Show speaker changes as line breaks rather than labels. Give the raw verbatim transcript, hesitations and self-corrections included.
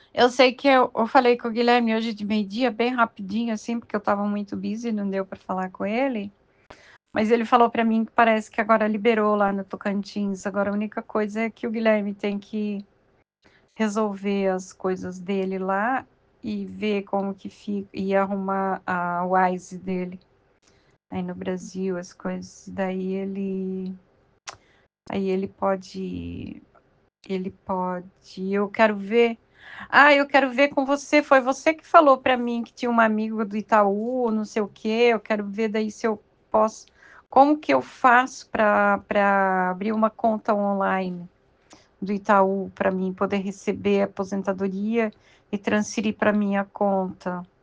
Eu sei que eu eu falei com o Guilherme hoje de meio-dia, bem rapidinho, assim, porque eu estava muito busy, não deu para falar com ele. Mas ele falou para mim que parece que agora liberou lá no Tocantins. Agora a única coisa é que o Guilherme tem que resolver as coisas dele lá e ver como que fica e arrumar a Wise dele aí no Brasil, as coisas. Daí ele aí ele pode ele pode eu quero ver ah, eu quero ver com você, foi você que falou para mim que tinha um amigo do Itaú, não sei o quê, eu quero ver daí se eu posso como que eu faço para para abrir uma conta online do Itaú para mim poder receber a aposentadoria e transferir para minha conta.